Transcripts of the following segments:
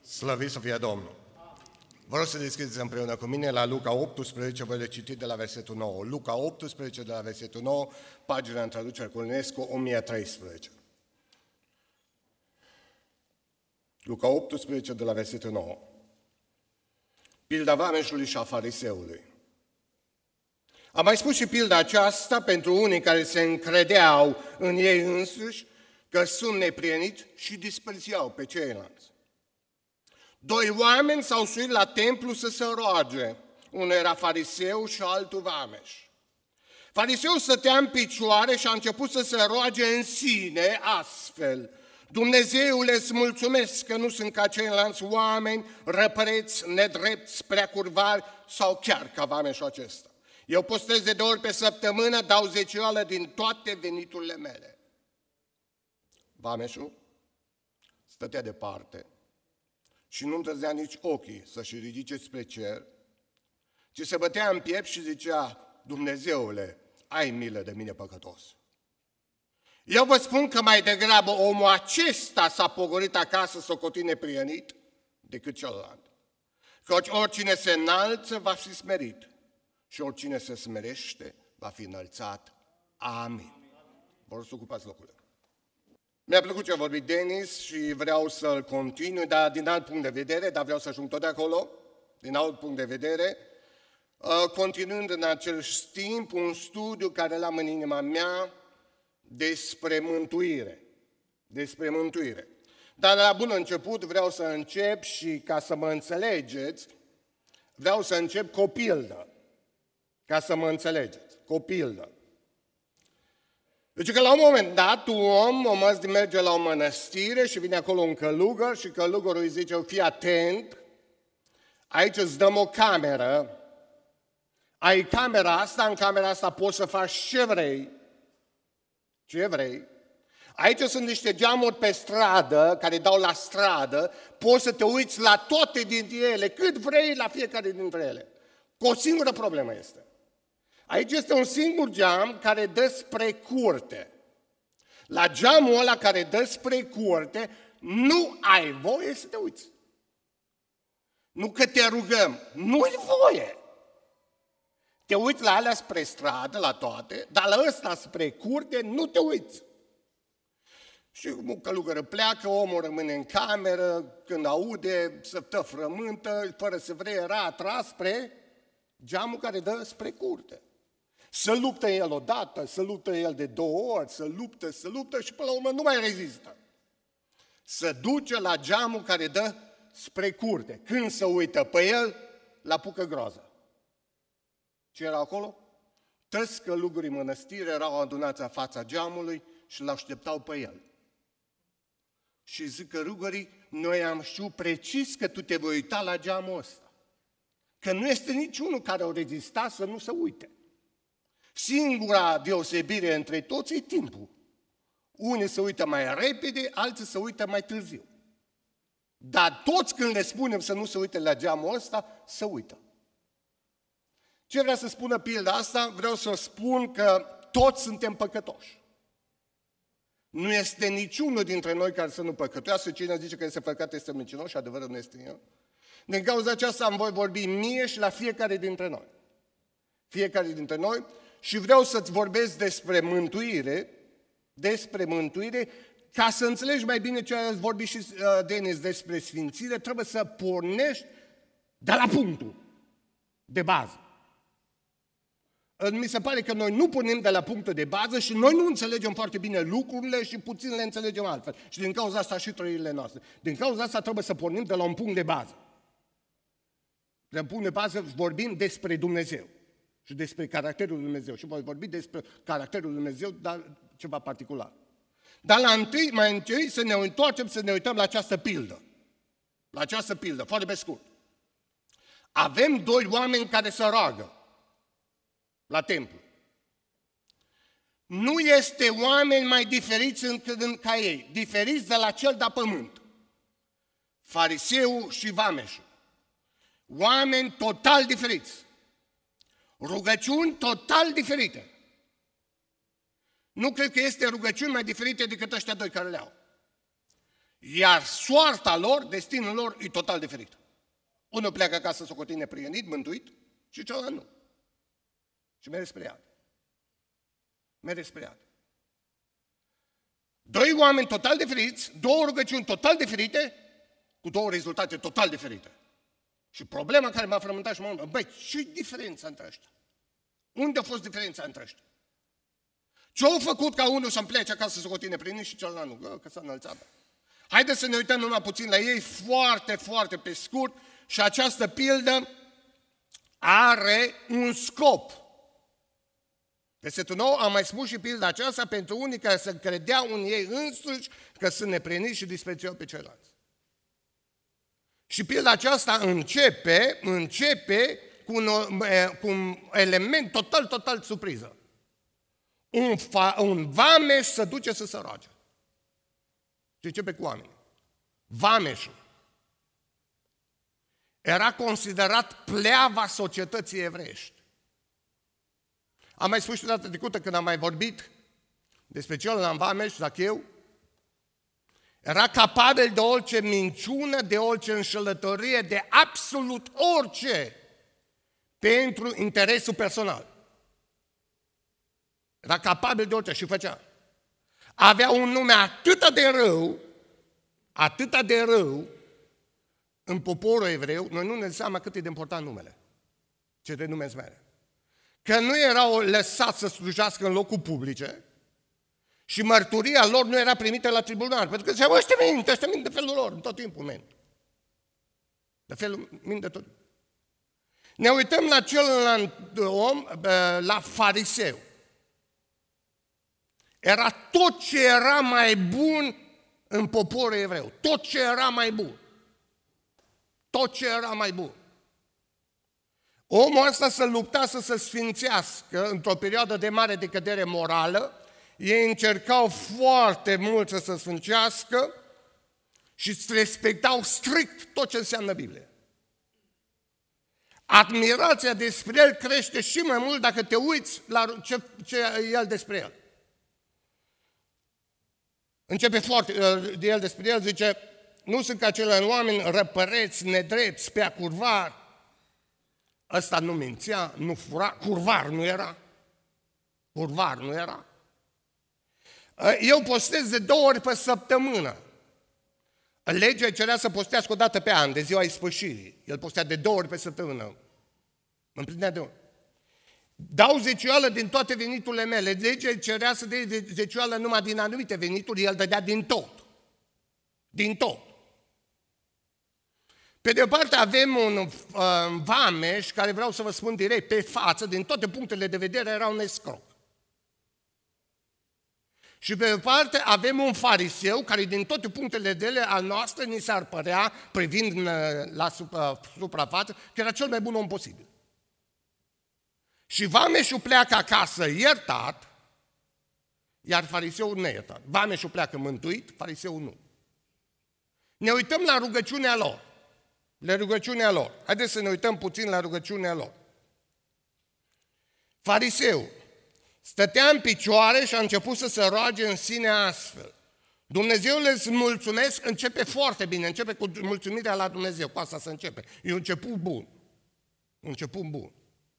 Slăvit să fie Domnul! Vă rog să deschideți împreună cu mine la Luca 18, voi le citi de la versetul 9. Luca 18, de la versetul 9, pagina în traducere Culnescu, 1013. Luca 18, de la versetul 9. Pilda vameșului și a fariseului. Am mai spus și pilda aceasta pentru unii care se încredeau în ei însuși că sunt neprieniți și disprețuiau pe ceilalți. Doi oameni s-au suit la templu să se roage. Unul era fariseu și altul vameș. Fariseul stătea în picioare și a început să se roage în sine astfel: Dumnezeule, îți mulțumesc că nu sunt ca ceilalți oameni, răpăreți, nedrepți, prea curvari sau chiar ca vameșul acesta. Eu postez de 2 ori pe săptămână, dau zecioală din toate veniturile mele. Vameșul stătea departe și nu întârzea nici ochii să-și ridice spre cer, ci se bătea în piept și zicea: Dumnezeule, ai milă de mine păcătos. Eu vă spun că mai degrabă omul acesta s-a pogorât acasă socotit neprienit decât celălalt. Căci oricine se înalță va fi smerit și oricine se smerește va fi înălțat. Amin. Vă rog să ocupați locurile. Mi-a plăcut ce a vorbit Denis și vreau să-l continui, dar din alt punct de vedere, dar vreau să ajung tot de acolo, din alt punct de vedere, continuând în acest timp un studiu care l-am în inima mea despre mântuire. Despre mântuire. Dar la bun început vreau să încep și ca să mă înțelegeți, vreau să încep cu o pildă. Ca să mă înțelegeți, cu o pildă. Deci că la un moment dat, un om merge la o mănăstire și vine acolo un călugăr și călugărul îi zice: fii atent, aici îți dăm o cameră, ai camera asta, în camera asta poți să faci ce vrei, ce vrei. Aici sunt niște geamuri pe stradă, care dau la stradă, poți să te uiți la toate dintre ele, cât vrei la fiecare dintre ele. Cu o singură problemă este. Aici este un singur geam care dă spre curte. La geamul ăla care dă spre curte, nu ai voie să te uiți. Nu că te rugăm, nu-i voie. Te uiți la alea spre stradă, la toate, dar la ăsta spre curte nu te uiți. Și călugără pleacă, omul rămâne în cameră, când aude, să frământă, fără să vrea, era atras spre geamul care dă spre curte. Să luptă el odată, să luptă el de 2 ori, să luptă și până la urmă nu mai rezistă. Se duce la geamul care dă spre curte. Când se uită pe el, l-apucă groază. Ce era acolo? Toți călugurii mănăstiri erau adunați în fața geamului și l-așteptau pe el. Și zic călugării: noi am știut precis că tu te vei uita la geamul ăsta. Că nu este niciunul care o rezista să nu se uite. Singura deosebire între toți e timpul. Unii se uită mai repede, alții se uită mai târziu. Dar toți când le spunem să nu se uite la geamul ăsta, se uită. Ce vrea să spună pilda asta? Vreau să spun că toți suntem păcătoși. Nu este niciunul dintre noi care să nu păcătoiască. Cine zice că este păcat este mincinos și adevărul nu este el. Din cauza aceasta îmi voi vorbi mie și la fiecare dintre noi. Fiecare dintre noi. Și vreau să-ți vorbesc despre mântuire, ca să înțelegi mai bine ce a vorbit și Denis despre sfințire, trebuie să pornești de la punctul de bază. Mi se pare că noi nu pornim de la punctul de bază și noi nu înțelegem foarte bine lucrurile și puțin le înțelegem altfel. Și din cauza asta și trăirile noastre. Din cauza asta trebuie să pornim de la un punct de bază. De la un punct de bază vorbim despre Dumnezeu și despre caracterul lui Dumnezeu. Și voi vorbi despre caracterul lui Dumnezeu, dar ceva particular. Dar mai întâi să ne întoarcem, să ne uităm la această pildă. La această pildă, foarte pe scurt. Avem 2 oameni care se roagă la templu. Nu este oameni mai diferiți ca ei, diferiți de la cel de pământ. Fariseul și vameșul. Oameni total diferiți. Rugăciuni total diferite. Nu cred că este rugăciuni mai diferite decât ăștia 2 care le au. Iar soarta lor, destinul lor, e total diferit. Unul pleacă acasă socotit neprihănit, mântuit, și celălalt nu. Și merge spre iad. Merge spre iad. Doi oameni total diferiți, două rugăciuni total diferite, cu două rezultate total diferite. Și problema care m-a frământat și m-a întrebat, băi, ce-i diferența între ăștia? Unde a fost diferența între ăștia? Ce-au făcut ca unul să-mi plece acasă să continue prin și celălalt nu? Că s-a înălțat. Haideți să ne uităm numai puțin la ei, foarte, foarte pe scurt, și această pildă are un scop. Versetul 9, am mai spus și pilda aceasta pentru unii care se credeau în ei însuși că sunt neprihăniți și disprețuiau pe ceilalți. Și pilda aceasta începe cu un element total surpriză. Un vameș se duce să se roage. Și începe cu oamenii. Vameșul era considerat pleava societății evreiești. Am mai spus și data trecută când am mai vorbit despre celălalt vameș, Zacheu, era capabil de orice minciună, de orice înșelătorie, de absolut orice pentru interesul personal. Era capabil de orice și făcea. Avea un nume atât de rău în poporul evreu, noi nu ne dăm seama cât e de important numele, ce de nume mere. Că nu erau lăsați să slujească în locuri publice și mărturia lor nu era primită la tribunal, pentru că ziceau, ăștia mint de felul lor, în tot timpul mint. Mint de tot. Ne uităm la celălalt om, la fariseu. Era tot ce era mai bun în poporul evreu. Tot ce era mai bun. Tot ce era mai bun. Omul ăsta se lupta să se sfințească într-o perioadă de mare decădere morală. Ei încercau foarte mult să se sfințească și respectau strict tot ce înseamnă Biblie. Admirația despre el crește și mai mult dacă te uiți la ce e el despre el. Începe foarte de el despre el, zice, nu sunt ca ceilalți oameni răpăreți, nedrepți, spea curvar. Ăsta nu mințea, nu fura, curvar nu era. Curvar nu era. Eu postez de 2 ori pe săptămână. Legea cerea să postească o dată pe an, de ziua ispășirii. El postea de 2 ori pe săptămână. Mă împlinea de 2 ori. Dau zecioală din toate veniturile mele. Legea cerea să dea zecioală numai din anumite venituri, el dădea din tot. Din tot. Pe de o parte avem un vameș care, vreau să vă spun direct, pe față, din toate punctele de vedere, era un escroc. Și pe de o parte avem un fariseu care, din toate punctele de vedere al noastre, ni s-ar părea, privind la suprafață, că era cel mai bun om posibil. Și vameșul pleacă acasă iertat, iar fariseul neiertat. Vameșul pleacă mântuit, fariseul nu. Ne uităm la rugăciunea lor. La rugăciunea lor. Haideți să ne uităm puțin la rugăciunea lor. Fariseu stătea în picioare și a început să se roage în sine astfel. Dumnezeule, îți mulțumesc, începe foarte bine, începe cu mulțumirea la Dumnezeu, cu asta să începe. E un început bun. Un început bun.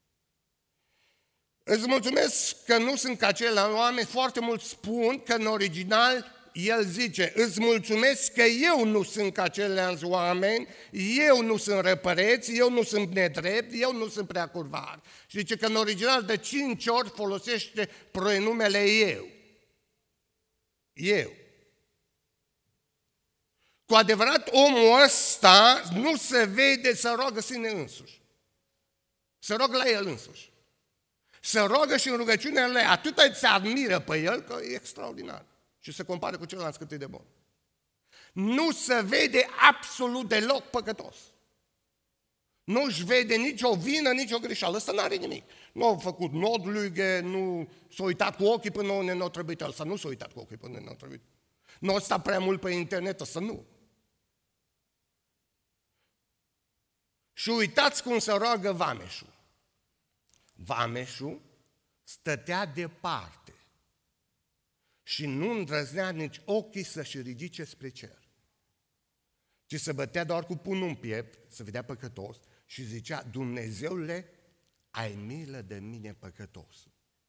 Îți mulțumesc că nu sunt ca ceilalți oameni, foarte mulți spun că în original el zice, îți mulțumesc că eu nu sunt ca ceilalți oameni, eu nu sunt răpăreț, eu nu sunt nedrept, eu nu sunt prea curvar. Și zice că în original de 5 ori folosește pronumele eu. Eu. Cu adevărat, omul ăsta nu se vede să roagă sine însuși. Se roagă la el însuși. Se roagă și în rugăciunea lui, atâta se admiră pe el că e extraordinar. Și se compară cu celălalt cât e de bun. Nu se vede absolut deloc păcătos. Nu-și vede nicio vină, nicio greșeală. Ăsta n-are nimic. Nu a făcut nodlughe, nu s-a uitat cu ochii până unde n-a trebuit. Ăsta nu s-a uitat cu ochii până unde n-a trebuit. Nu a stat prea mult pe internet, ăsta nu. Și uitați cum se roagă vameșul. Vameșul stătea departe și nu îndrăznea nici ochii să-și ridice spre cer. ci se bătea doar cu pumnul în piept, se vedea păcătos și zicea: Dumnezeule, ai milă de mine păcătos.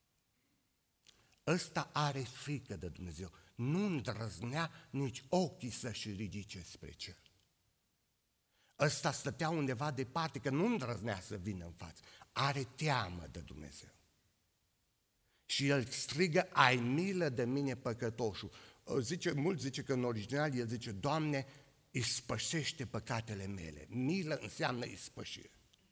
Ăsta are frică de Dumnezeu. Nu îndrăznea nici ochii să-și ridice spre cer. Ăsta stătea undeva departe, că nu îndrăznea să vină în față. Are teamă de Dumnezeu. Și el strigă: ai milă de mine păcătoșul. Mulți zice că în original el zice: Doamne, ispășește păcatele mele. Milă înseamnă ispășire.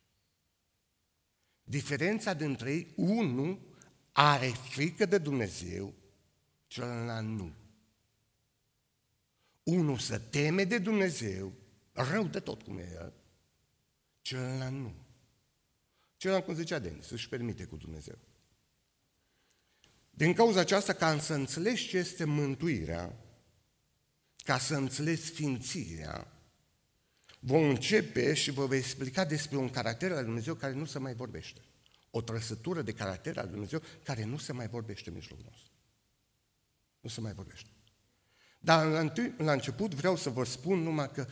Diferența dintre ei, unul are frică de Dumnezeu, celălalt nu. Unul se teme de Dumnezeu, rău de tot cum e el, celălalt nu. Celălalt, cum zicea Denis, își permite cu Dumnezeu. Din cauza aceasta, ca să înțelegi ce este mântuirea, ca să înțelegi sfințirea, vom începe și vă voi explica despre un caracter al lui Dumnezeu care nu se mai vorbește. O trăsătură de caracter al lui Dumnezeu care nu se mai vorbește în mijlocul nostru. Nu se mai vorbește. Dar la început vreau să vă spun numai că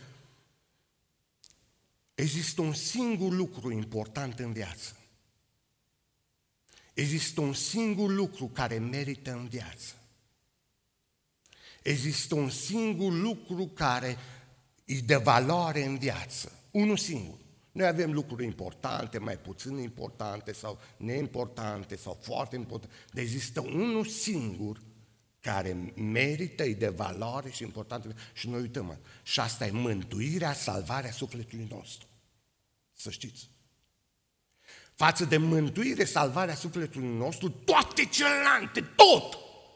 există un singur lucru important în viață. Există un singur lucru care merită în viață. Există un singur lucru care e de valoare în viață. Unul singur. Noi avem lucruri importante, mai puțin importante sau neimportante sau foarte importante. Dar există unul singur care merită, e de valoare și important. Și noi uităm. Și asta e mântuirea, salvarea sufletului nostru. Să știți. Față de mântuire, salvarea sufletului nostru, toate celelalte, tot!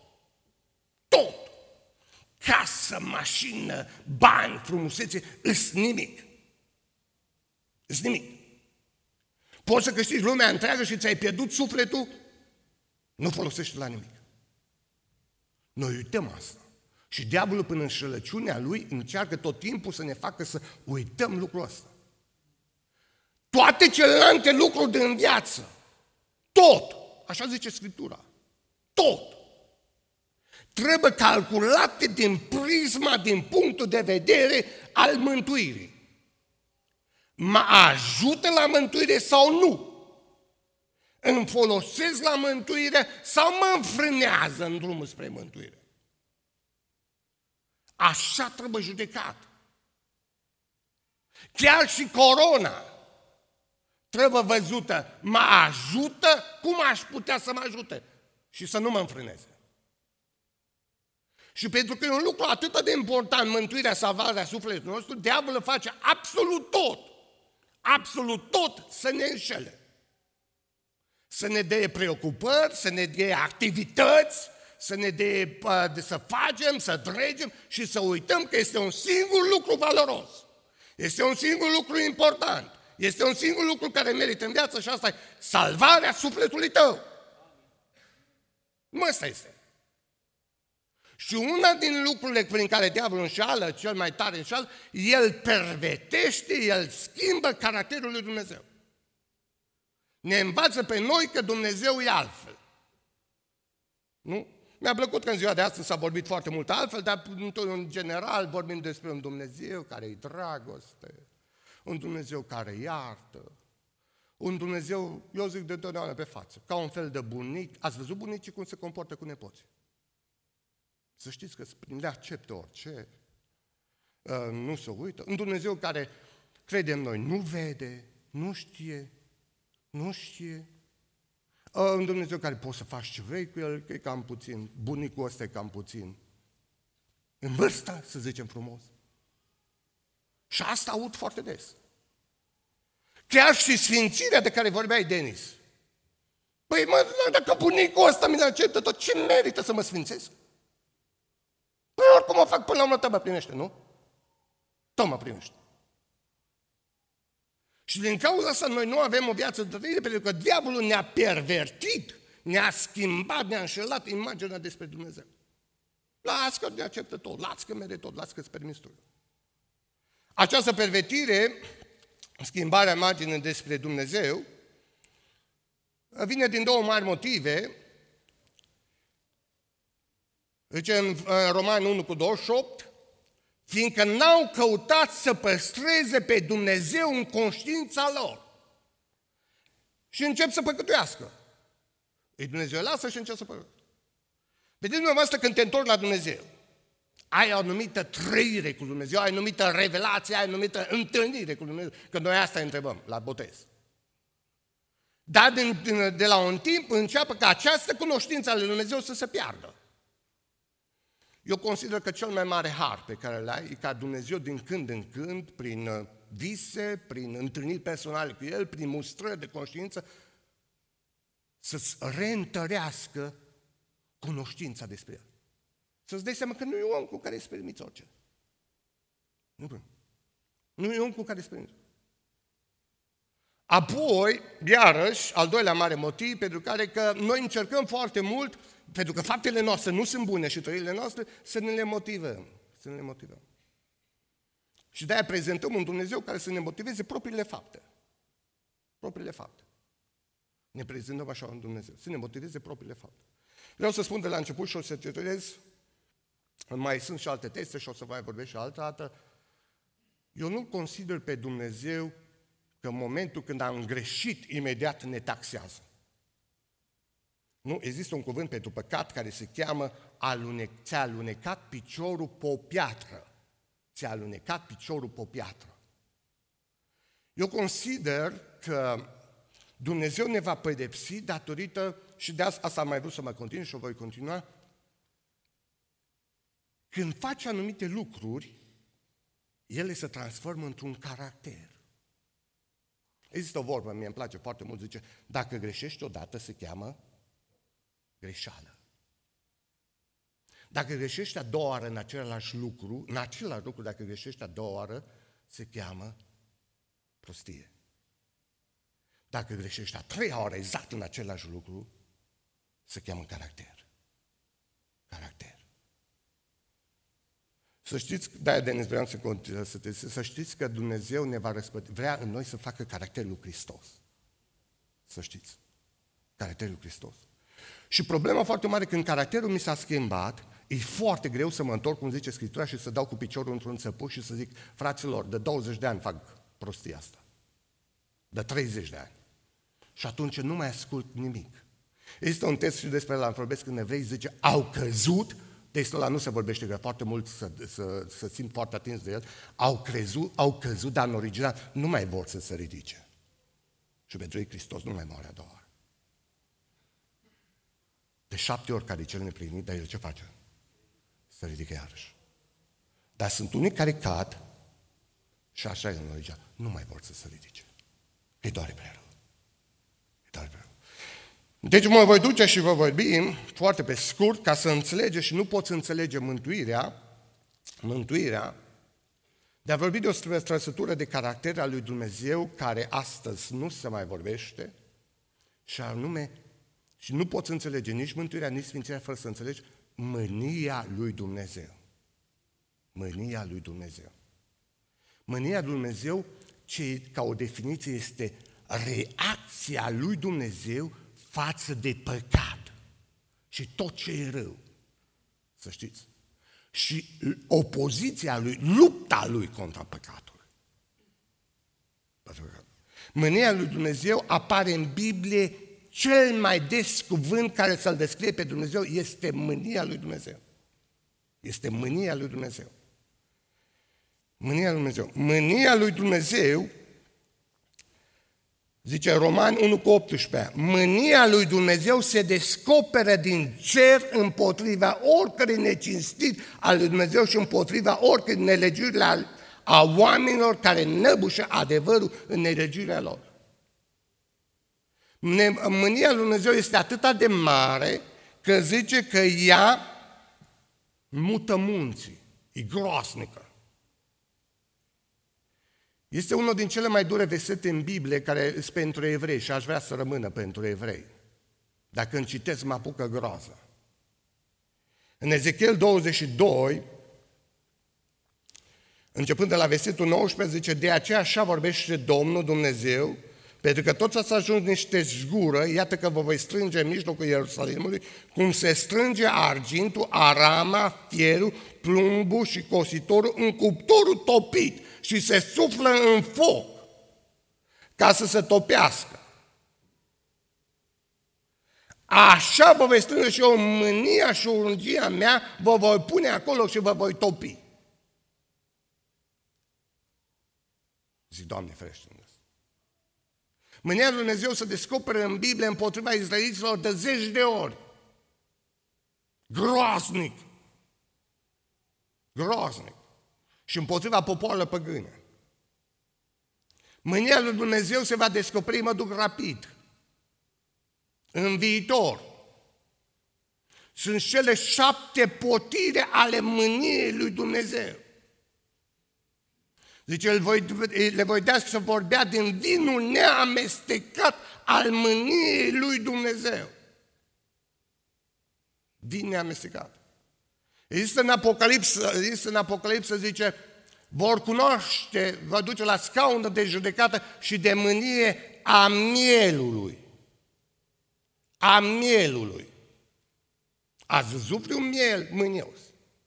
Casă, mașină, bani, frumusețe, îs nimic. Îs nimic. Poți să câștigi lumea întreagă și ți-ai pierdut sufletul, nu folosește la nimic. Noi uităm asta. Și diavolul, până în înșelăciunea lui, încearcă tot timpul să ne facă să uităm lucrul ăsta. Toate celelalte lucruri din viață, tot, așa zice Scriptura, tot, trebuie calculate din prisma, din punctul de vedere al mântuirii. Mă ajută la mântuire sau nu? Îmi folosesc la mântuire sau mă înfrânează în drumul spre mântuire? Așa trebuie judecat. Chiar și corona trebuie văzută. Mă ajută? Cum aș putea să mă ajute? Și să nu mă înfrâneze. Și pentru că e un lucru atât de important, mântuirea, salvarea sufletului nostru, diavolul face absolut tot să ne înșele. Să ne dea preocupări, să ne dea activități, să ne dea să facem, să dregem și să uităm că este un singur lucru valoros. Este un singur lucru important. Este un singur lucru care merită în viață și asta e salvarea sufletului tău. Ăsta este. Și una din lucrurile prin care diavolul înșeală, cel mai tare înșeală, el pervertește, el schimbă caracterul lui Dumnezeu. Ne învață pe noi că Dumnezeu e altfel. Nu? Mi-a plăcut că în ziua de astăzi s-a vorbit foarte mult altfel, dar în general vorbim despre un Dumnezeu care e dragoste, un Dumnezeu care iartă, un Dumnezeu, eu zic de totdeauna pe față, ca un fel de bunic. Ați văzut bunicii cum se comportă cu nepoții? Să știți că le acceptă orice, nu se uită. Un Dumnezeu care, credem noi, nu vede, nu știe. Un Dumnezeu care poți să faci ce vrei cu el, că e cam puțin, bunicul ăsta e cam puțin. În vârstă, să zicem frumos. Și asta aud foarte des. Chiar și sfințirea de care vorbeai, Denis. Păi, dacă bunicul ăsta mi-l acceptă tot, ce merită să mă sfințesc? Păi, oricum o fac până la urmă, tot mă primește, nu? Tot mă primește. Și din cauza asta noi nu avem o viață de trăire, pentru că diavolul ne-a pervertit, ne-a schimbat, ne-a înșelat imaginea despre Dumnezeu. Las că ne acceptă tot, las că mere tot, las că-ți permis tu. Această pervertire, schimbarea imaginii despre Dumnezeu, vine din două mari motive. Zice în Romani 1:28, fiindcă n-au căutat să păstreze pe Dumnezeu în conștiința lor. Și încep să păcătuiască. Ei, Dumnezeu lasă și încep să păcătuiască. Vedeți dumneavoastră când te întorci la Dumnezeu, ai o anumită trăire cu Dumnezeu, ai o anumită revelație, ai o anumită întâlnire cu Dumnezeu, că noi asta întrebăm la botez. Dar de la un timp începe ca această cunoștință a lui Dumnezeu să se piardă. Eu consider că cel mai mare har pe care îl ai e ca Dumnezeu din când în când, prin vise, prin întâlniri personale cu El, prin mustrări de conștiință, să-ți reîntărească cunoștința despre El. Să-ți dai seama că nu e om cu care îți permiți orice. Nu e om cu care îți permiți. Apoi, iarăși, al doilea mare motiv pentru care că noi încercăm foarte mult, pentru că faptele noastre nu sunt bune și trăirile noastre, să ne le motivăm. Să ne le motivăm. Și de-aia prezentăm un Dumnezeu care să ne motiveze propriile fapte. Propriile fapte. Ne prezentăm așa un Dumnezeu, să ne motiveze propriile fapte. Vreau să spun de la început și o să citez, mai sunt și alte teste și o să mai vorbesc și altă dată. Eu nu consider pe Dumnezeu că în momentul când am greșit, imediat ne taxează. Nu, există un cuvânt pentru păcat care se cheamă ți-a alunecat piciorul pe o piatră. Ți-a alunecat piciorul pe o piatră. Eu consider că Dumnezeu ne va pedepsi datorită, și de asta am mai vrut să mă continui și o voi continua, când faci anumite lucruri, ele se transformă într-un caracter. Există o vorbă, mie îmi place foarte mult, zice, dacă greșești odată se cheamă greșeală. Dacă greșești a doua oară în același lucru, dacă greșești a doua oară, se cheamă prostie. Dacă greșești a treia oară exact în același lucru, se cheamă caracter. Caracter. Să știți, de-aia Denis vreau să știți că Dumnezeu ne va răspăti, vrea în noi să facă caracterul lui Hristos. Să știți. Caracterul lui Hristos. Și problema foarte mare, când caracterul mi s-a schimbat, e foarte greu să mă întorc, cum zice Scriptura, și să dau cu piciorul într-un țăpuș și să zic, fraților, de 20 de ani fac prostia asta. De 30 de ani. Și atunci nu mai ascult nimic. Există un text și despre ăla vorbesc când evrei, zice, au căzut, textul ăla nu se vorbește, că foarte mult să simt foarte atins de el, au căzut, dar în original nu mai vor să se ridice. Și pentru ei Hristos nu mai moare a doua oară. De 7 ori care e cel neplinit, dar el ce face? Se ridică iarăși. Dar sunt unii care cad și așa e în original, nu mai vor să se ridice. Îi doare prea rău. Deci mă voi duce și vă vorbim foarte pe scurt ca să înțelegeți, și nu poți înțelege mântuirea, de a vorbi de o trăsătură de caracter al lui Dumnezeu care astăzi nu se mai vorbește, și anume, și nu poți înțelege nici mântuirea, nici sfințirea fără să înțelegi mânia lui Dumnezeu. Mânia lui Dumnezeu. Mânia lui Dumnezeu, ce ca o definiție este reacția lui Dumnezeu față de păcat și tot ce e rău, să știți. Și opoziția lui, lupta lui contra păcatului. Mânia lui Dumnezeu apare în Biblie, cel mai des cuvânt care să-L descrie pe Dumnezeu este mânia lui Dumnezeu. Este mânia lui Dumnezeu. Mânia lui Dumnezeu. Mânia lui Dumnezeu, zice Romani 1:18, mânia lui Dumnezeu se descoperă din cer împotriva oricărui necinstiri al lui Dumnezeu și împotriva oricărui nelegiuiri a oamenilor care năbușă adevărul în nelegiuirea lor. Mânia lui Dumnezeu este atât de mare că zice că ea mută munții, e groasnică. Este unul din cele mai dure versete în Biblie care sunt pentru evrei și aș vrea să rămână pentru evrei. Dacă îmi citesc, mă apucă groază. În Ezechiel 22, începând de la versetul 19, zice, de aceea așa vorbește Domnul Dumnezeu, Pentru că toți ați ajuns niște zgură, iată că vă voi strânge în mijlocul Ierusalimului, cum se strânge argintul, arama, fierul, plumbul și cositorul în cuptorul topit și se suflă în foc ca să se topească. Așa vă voi strânge și eu mânia și urgia mea, vă voi pune acolo și vă voi topi. Zic, Doamne, ferește-ne. Mânia lui Dumnezeu se descoperă în Biblie împotriva izraeliților de 10 de ori. Groaznic. Groaznic. Și împotriva popoarelor păgâne. Mânia lui Dumnezeu se va descoperi, mă duc rapid, în viitor. Sunt cele 7 potire ale mâniei lui Dumnezeu. Zice, le voi da să vorbea din vinul neamestecat al mâniei lui Dumnezeu. Vin neamestecat. Există în Apocalipsă, zice, vor cunoaște, va duce la scaunul de judecată și de mânie a mielului. A mielului. Ați văzut un miel mânios?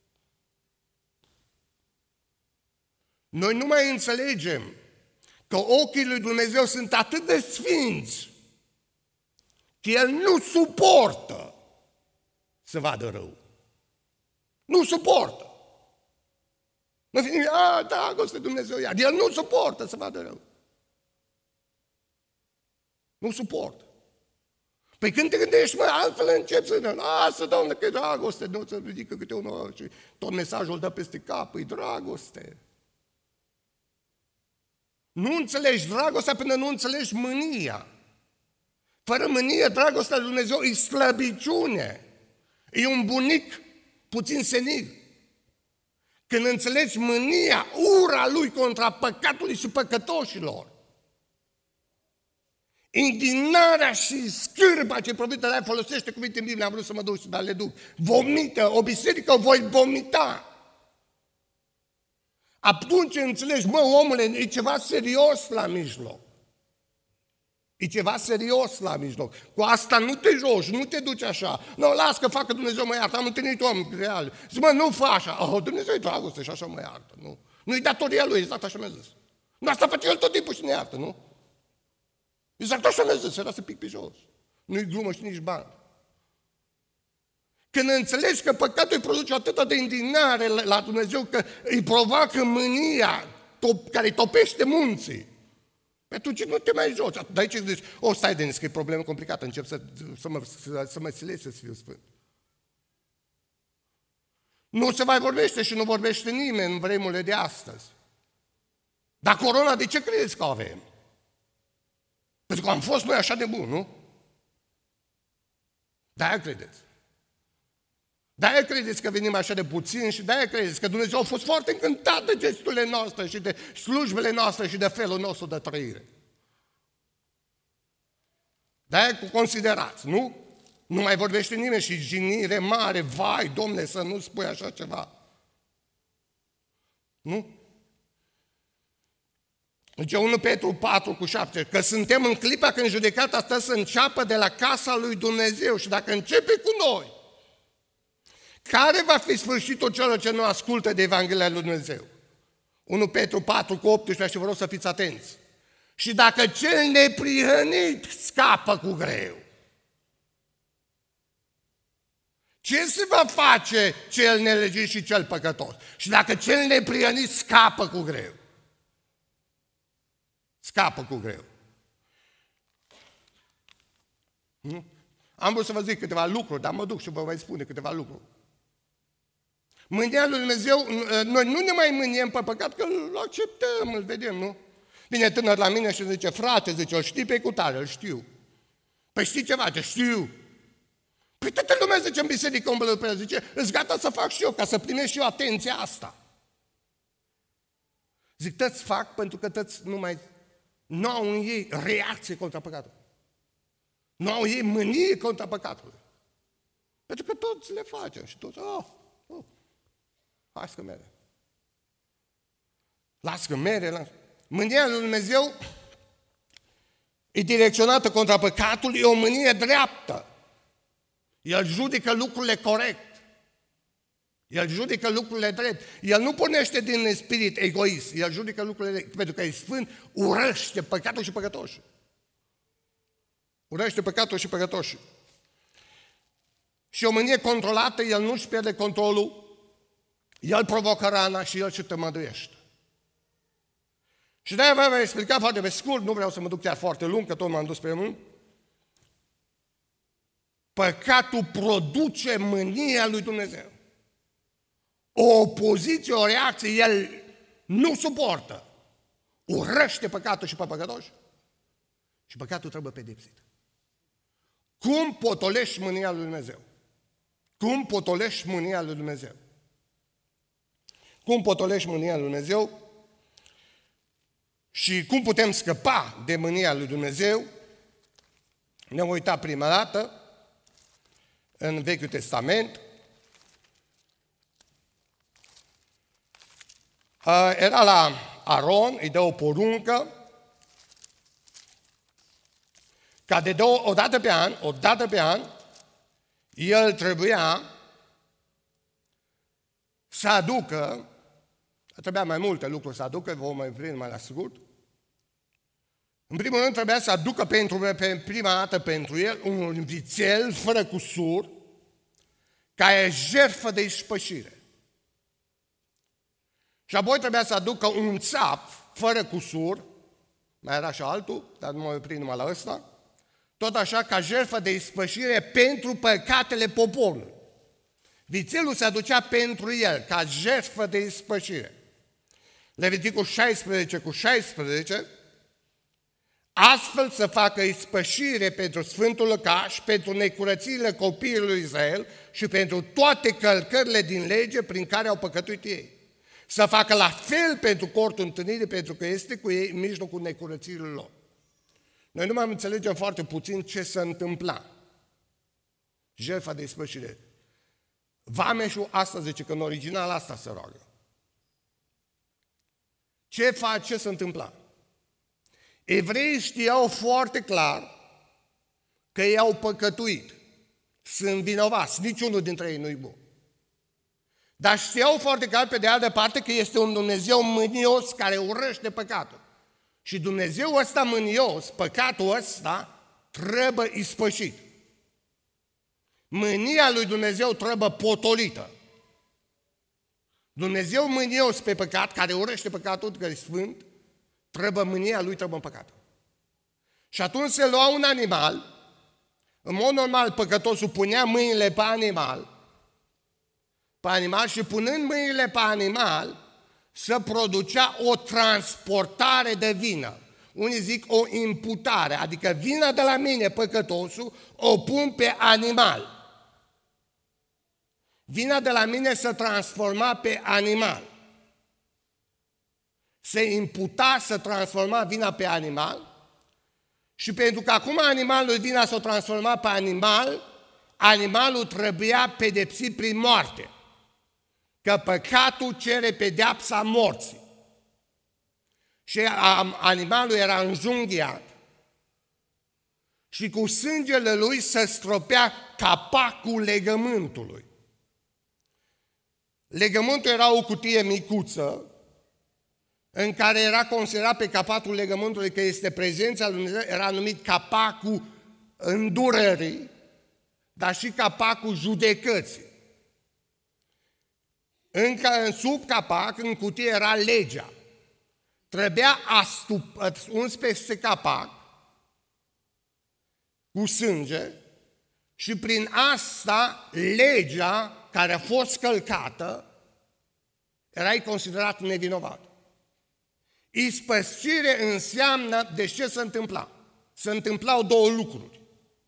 Noi nu mai înțelegem că ochii lui Dumnezeu sunt atât de sfinți că El nu suportă să vadă rău. Nu suportă. Nu fi nimic, dragoste Dumnezeu iar. El nu suportă să vadă rău. Nu suportă. Păi când te gândești, altfel începi să lasă, Doamne, că e dragoste, nu ți ridică câte unul și tot mesajul dă peste cap, e dragoste. Nu înțelegi dragostea până nu înțelegi mânia. Fără mânie, dragostea lui Dumnezeu e slăbiciune. E un bunic puțin senil. Când înțelegi mânia, ura lui contra păcatului și păcătoșilor, indignarea și scârba ce provine de la ea, folosește cuvinte în Biblie, am vrut să mă duc, dar le duc. Vomită, o biserică voi vomita. Atunci înțelegi, omule, e ceva serios la mijloc. E ceva serios la mijloc. Cu asta nu te joci, nu te duci așa. Nu, las că facă Dumnezeu mă iartă. Am întâlnit om real. Zic, nu fă așa. Dumnezeu e dragoste și așa mă iartă. Nu-i datoria lui, exact așa mi-a zis. Nu, asta face el tot timpul și ne iartă, nu? Exact așa mi-a zis, era să pic pe jos. Nu-i glumă și nici bani. Când înțelegi că păcatul îi produce atâta de indignare la Dumnezeu, că îi provoacă mânia care îi topește munții, atunci nu te mai joci. De aici zici, stai de că e problemă complicată, încep să mă silesc să fiu sfânt. Nu se mai vorbește și nu vorbește nimeni în vremurile de astăzi. Dar corona, de ce credeți că o avem? Pentru că am fost noi așa de buni, nu? De-aia credeți. De-aia credeți că venim așa de puțin și de-aia credeți că Dumnezeu a fost foarte încântat de gesturile noastre și de slujbele noastre și de felul nostru de trăire. De-aia considerați, nu? Nu mai vorbește nimeni și jignire mare, vai, Domne, să nu spui așa ceva. Nu? Deci 1 Petru 4:7, că suntem în clipa când judecata stă să înceapă de la casa lui Dumnezeu și dacă începe cu noi, care va fi sfârșitul celor ce nu ascultă de Evanghelia lui Dumnezeu? 1 Petru 4:18 și vă rog să fiți atenți. Și dacă cel neprihănit scapă cu greu, ce se va face cel nelegit și cel păcătos? Și dacă cel neprihănit scapă cu greu, scapă cu greu. Am vrut să vă zic câteva lucruri, dar mă duc și vă voi spune câteva lucruri. Mânia lui Dumnezeu, noi nu ne mai mâniem pe păcat, că îl acceptăm, îl vedem, nu? Vine tânăr la mine și zice, frate, zice, îl știi pe cutare, îl știu. Păi știi ceva? Zice, știu. Păi toată lumea zice în biserică, umblă pe el, zice, îți gata să fac și eu, ca să primesc și eu atenția asta. Zic, tăți fac pentru că tăți nu au în ei reacție contra păcatului. Nu au în ei mânie contra păcatului. Pentru că toți le facem și toți, hai să mere. Las că mere, Mânia lui Dumnezeu e direcționată contra păcatului, e o mânie dreaptă. El judecă lucrurile corect. El judecă lucrurile drept. El nu pornește din spirit egoist. El judecă lucrurile drept. Pentru că e sfânt, urăște păcatul și păcătoșii. Urăște păcatul și păcătoșii. Și o mânie controlată, el nu-și pierde controlul, el provocă rana și el și tămăduiește. Și de-aia vă explica foarte pe scurt, nu vreau să mă duc chiar foarte lung, că tot m-am dus pe mult. Păcatul produce mânia lui Dumnezeu. O opoziție, o reacție, el nu suportă. Urăște păcatul și pe păcătoși. Și păcatul trebuie pedepsit. Cum potolești mânia lui Dumnezeu? Cum potolești mânia lui Dumnezeu? Cum potolești mânia lui Dumnezeu? Și cum putem scăpa de mânia lui Dumnezeu? Ne-am uitat prima dată în Vechiul Testament. Era la Aron, îi dă o poruncă ca de o dată pe an, el trebuia să aducă, trebuia mai multe lucruri să aducă, vom mai prind mai la scurt. În primul rând trebuia să aducă pe prima dată pentru el un vițel fără cusur, ca e jertfă de ispășire. Și apoi trebuia să aducă un țap fără cusur, mai era și altul, dar nu mă opri numai la ăsta, tot așa ca jertfă de ispășire pentru păcatele poporului. Vițelul se aducea pentru el, ca jertfă de ispășire. Leviticul 16:16, astfel să facă ispășire pentru Sfântul Lăcaș, pentru necurățiile copiilor lui Israel și pentru toate călcările din lege prin care au păcătuit ei. Să facă la fel pentru cortul întâlnirii, pentru că este cu ei în mijlocul necurățiilor lor. Noi nu mai înțelegem foarte puțin ce se întâmpla. Jertfa de ispășire. Vameșul asta zice că în original asta se roagă. Ce se întâmpla? Evreii știau foarte clar că ei au păcătuit. Sunt vinovați, niciunul dintre ei nu-i bun. Dar știau foarte clar pe de altă parte că este un Dumnezeu mânios care urăște păcatul. Și Dumnezeu ăsta mânios, păcatul ăsta, trebuie ispășit. Mânia lui Dumnezeu trebuie potolită. Dumnezeu mânios pe păcat, care urăște păcatul, că e sfânt, trebuie mânia lui, trebuie păcatul. Și atunci se lua un animal, în mod normal păcătosul punea mâinile pe animal și punând mâinile pe animal, se producea o transportare de vină. Unii zic o imputare, adică vina de la mine, păcătosul, o pun pe animal. Vina de la mine se transforma pe animal. Se imputa, se transforma vina pe animal și pentru că acum animalul vina s-o transforma pe animal, animalul trebuia pedepsit prin moarte. Că păcatul cere pedeapsa morții. Și animalul era înjunghiat și cu sângele lui se stropea capacul legământului. Legământul era o cutie micuță în care era considerat pe capacul legământului că este prezența lui Dumnezeu, era numit capacul îndurării, dar și capacul judecății. Sub capac, în cutie, era legea. Trebuia uns peste capac cu sânge și prin asta legea care a fost călcată erai considerat nevinovat. Ispășire înseamnă, de ce se întâmpla? Se întâmplau două lucruri.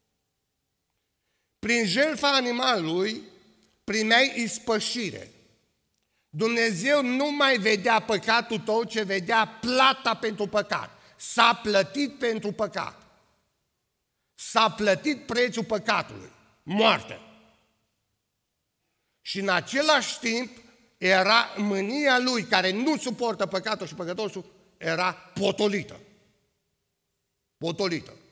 Prin jertfa animalului primeai ispășire. Dumnezeu nu mai vedea păcatul tău, ci vedea plata pentru păcat. S-a plătit pentru păcat. S-a plătit prețul păcatului, moartea. Și în același timp era mânia lui, care nu suportă păcatul și păcătosul, era potolită. Potolită.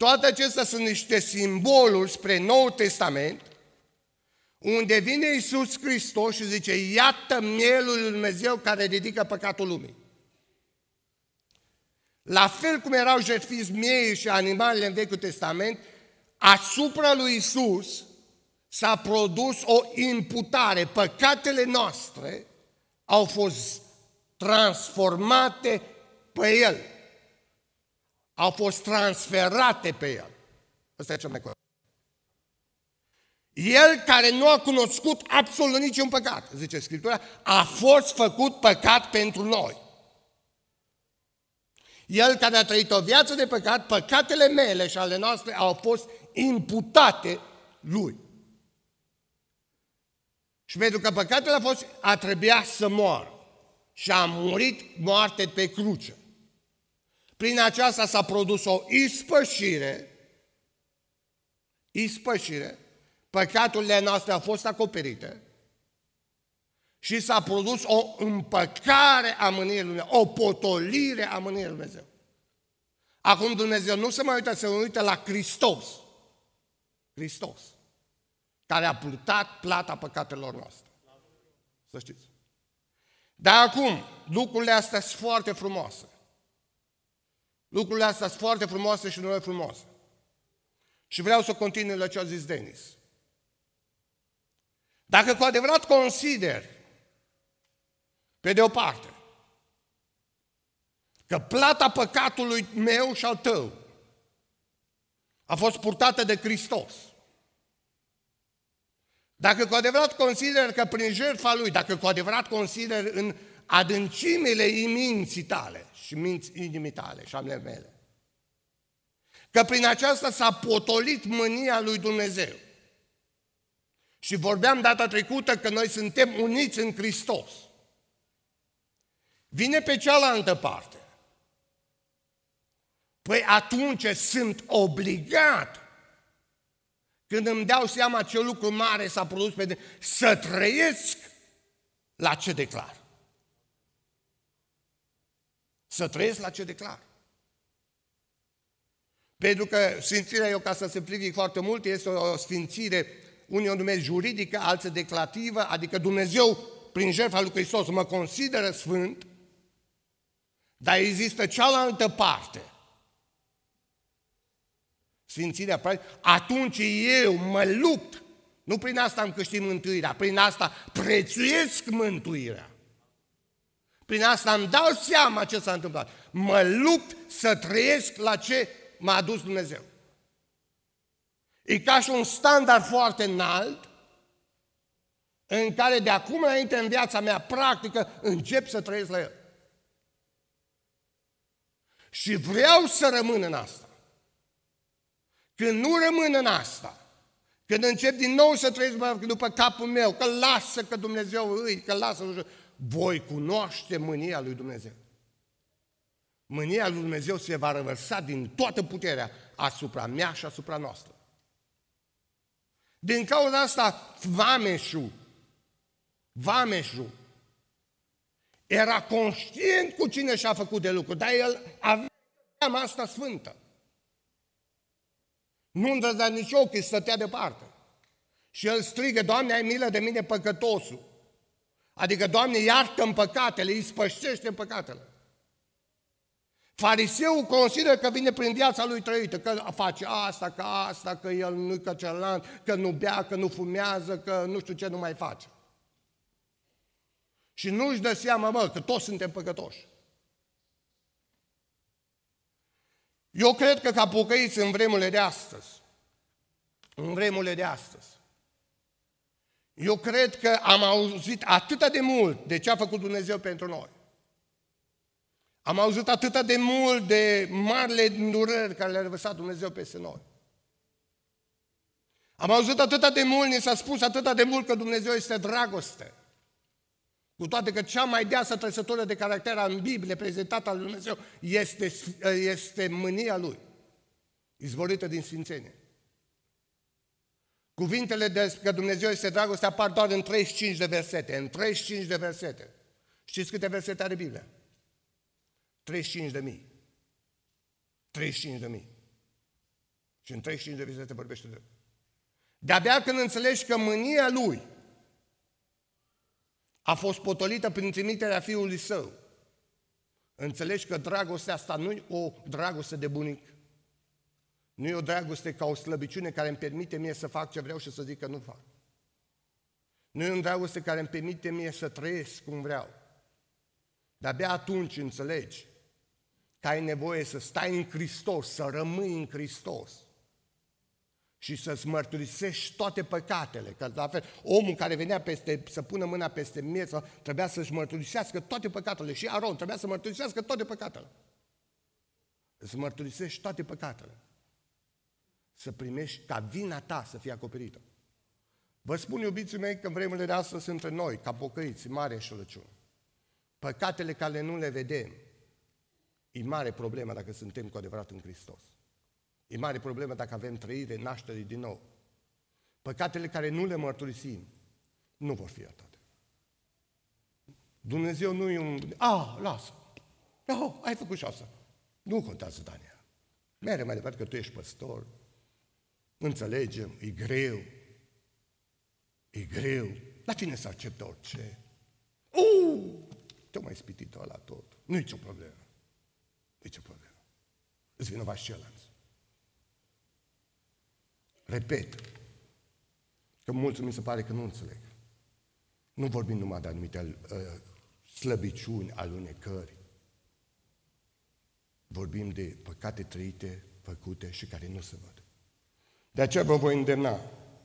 Toate acestea sunt niște simboluri spre Noul Testament, unde vine Iisus Hristos și zice, iată mielul lui Dumnezeu care ridică păcatul lumii. La fel cum erau jertfiți miei și animalele în Vechiul Testament, asupra lui Iisus s-a produs o imputare. Păcatele noastre au fost transformate pe El. Au fost transferate pe El. Ăsta e cel mai corect. El care nu a cunoscut absolut niciun păcat, zice Scriptura, a fost făcut păcat pentru noi. El care a trăit o viață de păcat, păcatele mele și ale noastre au fost imputate lui. Și pentru că păcatele a trebuit să moară. Și a murit moarte pe cruce. Prin aceasta s-a produs o ispășire, păcaturile noastre au fost acoperite și s-a produs o împăcare a mâniei lui Dumnezeu, o potolire a mâniei lui Dumnezeu. Acum Dumnezeu nu se mai uită, se uită la Hristos. Hristos, care a purtat plata păcatelor noastre. Să știți. Dar acum, lucrurile astea sunt foarte frumoase. Lucrurile astea sunt foarte frumoase și nu e frumoase. Și vreau să continui la ce a zis Denis. Dacă cu adevărat consider, pe de o parte, că plata păcatului meu și al tău a fost purtată de Hristos, dacă cu adevărat consider că prin jertfa Lui, dacă cu adevărat consider în adâncimile minții tale și inimii tale și ale mele, că prin aceasta s-a potolit mânia lui Dumnezeu. Și vorbeam data trecută că noi suntem uniți în Hristos. Vine pe cealaltă parte. Păi atunci sunt obligat, când îmi dau seama ce lucru mare s-a produs pe să trăiesc la ce declar. Să trăiesc la ce declar. Pentru că sfințirea, eu ca să simplific foarte mult, este o sfințire, unii o numesc juridică, alții declarativă, adică Dumnezeu, prin jertfa lui Hristos, mă consideră sfânt, dar există cealaltă parte. Sfințirea practică, atunci eu mă lupt, nu prin asta am câștig mântuirea, prin asta prețuiesc mântuirea. Prin asta îmi dau seama ce s-a întâmplat. Mă lupt să trăiesc la ce m-a adus Dumnezeu. E ca și un standard foarte înalt în care de acum înainte în viața mea practică încep să trăiesc la el. Și vreau să rămân în asta. Când nu rămân în asta, când încep din nou să trăiesc după capul meu, că lasă că Dumnezeu îi, că lasă, voi cunoaște mânia lui Dumnezeu. Mânia lui Dumnezeu se va revărsa din toată puterea asupra mea și asupra noastră. Din cauza asta, vameșul era conștient cu cine și-a făcut de lucru, dar el avea asta sfântă. Nu îndrăznea nici ochii, stătea departe. Și el strigă, Doamne, ai milă de mine păcătosul. Adică, Doamne, iartă-mi păcatele, îi spășește păcatele. Fariseul consideră că vine prin viața lui trăită, că face asta, că el nu-i ca celălalt, că nu bea, că nu fumează, că nu știu ce nu mai face. Și nu-și dă seama, că toți suntem păcătoși. Eu cred că ca pocăiți în vremurile de astăzi, eu cred că am auzit atât de mult de ce a făcut Dumnezeu pentru noi. Am auzit atât de mult de marile îndurări care le-a revărsat Dumnezeu peste noi. Am auzit atât de mult, ni s-a spus atât de mult că Dumnezeu este dragoste. Cu toate că cea mai deasă trăsătură de caracter în Biblie prezentată al lui Dumnezeu este mânia Lui, izvorită din Sfințenie. Cuvintele de că Dumnezeu este dragoste apar doar în 35 de versete. În 35 de versete. Știți câte versete are Biblia? 35.000. 35.000. Și în 35 de versete vorbește de... De-abia când înțelegi că mânia lui a fost potolită prin trimiterea Fiului Său, înțelegi că dragostea asta nu e o dragoste de bunic, nu e o dragoste ca o slăbiciune care îmi permite mie să fac ce vreau și să zic că nu fac. Nu e o dragoste care îmi permite mie să trăiesc cum vreau. De-abia atunci înțelegi că ai nevoie să stai în Hristos, să rămâi în Hristos și să-ți mărturisești toate păcatele. Că la fel, omul care venea să pună mâna peste mieță trebuia să-și mărturisească toate păcatele. Și Aron trebuia să mărturisească toate păcatele. Să mărturisești toate păcatele. Să primești ca vina ta să fie acoperită. Vă spun, iubiții mei, că în vremurile de astăzi între noi, ca pocăiți, mare înșelăciune. Păcatele care nu le vedem, e mare problemă dacă suntem cu adevărat în Hristos. E mare problemă dacă avem trăire, naștere din nou. Păcatele care nu le mărturisim, nu vor fi iertate. Dumnezeu nu e un... lasă! Ai făcut și asta. Nu contează, Daniel. Merge mai departe că tu ești păstor. Înțelegem, e greu. E greu. La tine să accepte orice. Te-o mai spitit ăla tot. Nu e nicio problemă. Nicio problemă. Îți vinovat și celălalt. Repet, că mulți mi se pare că nu înțeleg. Nu vorbim numai de anumite slăbiciuni, alunecări. Vorbim de păcate trăite, făcute și care nu se văd. De aceea vă voi îndemna.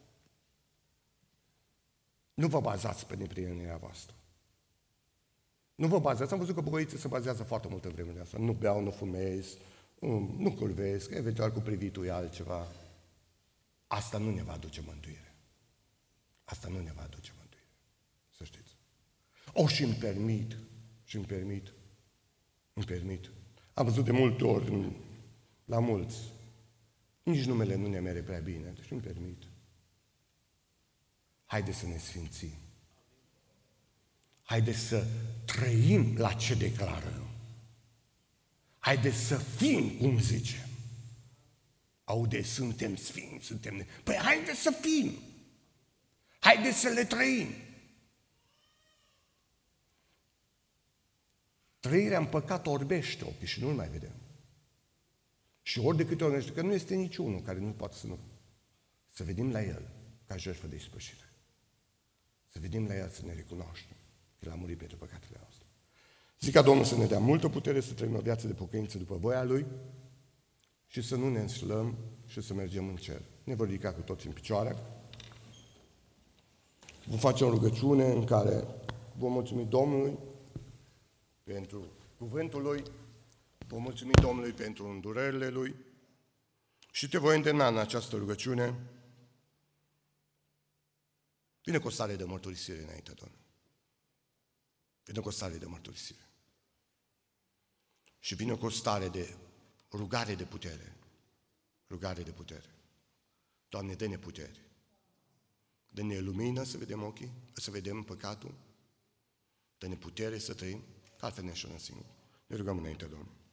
Nu vă bazați pe neprienirea voastră. Nu vă bazați. Am văzut că pocăiții se bazează foarte mult în vremurile astea. Nu beau, nu fumez, nu curvesc, eventual cu privitul e altceva. Asta nu ne va aduce mântuire. Asta nu ne va aduce mântuire. Să știți. Și îmi permit. Am văzut de multe ori, la mulți, nici numele nu ne mere prea bine, deci îmi permit. Haideți să ne sfințim. Haideți să trăim la ce declarăm. Haideți să fim cum zicem. Aude, suntem sfinți, suntem... Păi haideți să fim! Haideți să le trăim! Trăirea în păcat orbește ochii și nu-l mai vedem. Și ori de câte ori că nu este niciunul care nu poate să nu... Să vedem la el ca jertfă de ispășire. Să vedem la el să ne recunoaștem că el a murit pentru păcatele noastre. Zic ca Domnul să ne dea multă putere să trăim o viață de pocăință după voia Lui și să nu ne înșelăm și să mergem în cer. Ne vor ridica cu toți în picioare. Vom face o rugăciune în care vom mulțumi Domnului pentru cuvântul Lui, vom mulțumi Domnului pentru îndurările Lui și te voi îndemna în această rugăciune. Vine cu o stare de mărturisire înainte, Domnule. Vine cu o stare de mărturisire. Și vine cu o stare de rugare de putere. Rugare de putere. Doamne, dă-ne putere. Dă-ne lumină să vedem ochii, să vedem păcatul. Dă-ne putere să trăim, că altfel ne înșelăm singuri. Ne rugăm înainte, Domnule.